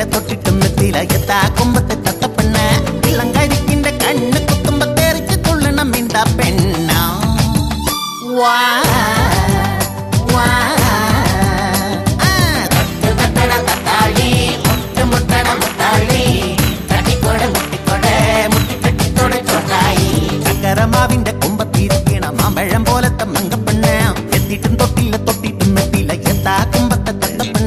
തൊട്ടിട്ടും നെത്തിയില എത്താ കൊമ്പത്തെ തത്തപ്പെണ്ണ ഇളം കരിക്കിന്റെ കണ്ണ് കുത്തുമ്പോ തെറിച്ച് തുള്ളണം മിണ്ട പെണ്ണ വാ വാ തത്തട തത്താളി മുട്ട മുട്ടാളി തട്ടിക്കോടെ മുട്ടിക്കോടെ മുട്ടിക്കെട്ടിത്തോടെ ചോട്ടായി ചക്കരമാവിന്റെ കൊമ്പത്തിരിക്കണ മാമ്പഴം പോലത്തെ മങ്കപ്പെണ്ണ എത്തിയിട്ടും തൊട്ടില്ല തൊട്ടിട്ടും നെത്തിയില എത്താ കൊമ്പത്തെ തത്തപ്പെണ്ണ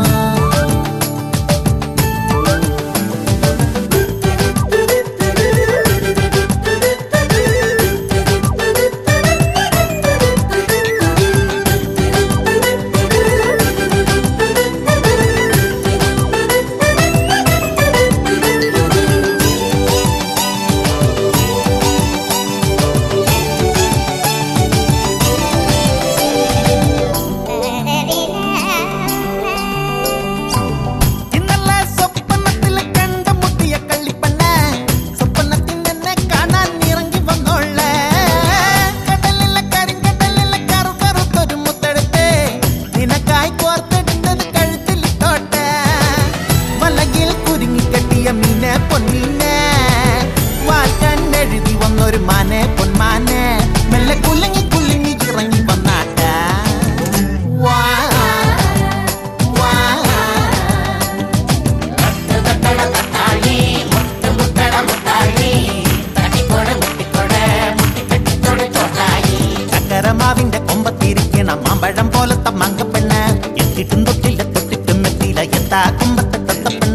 ചക്കരമാവിന്റെ കൊമ്പത്തിരിക്കണ മാമ്പഴം പോലത്തെ മങ്കപ്പെണ്ണ എത്തിയിട്ടും തൊട്ടില്ല തൊട്ടിട്ടും എത്തിയില്ല എത്താ കൊമ്പത്തെ തത്തപ്പെണ്ണ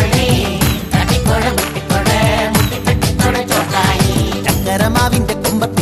ചക്കരമാവിന്റെ കൊമ്പ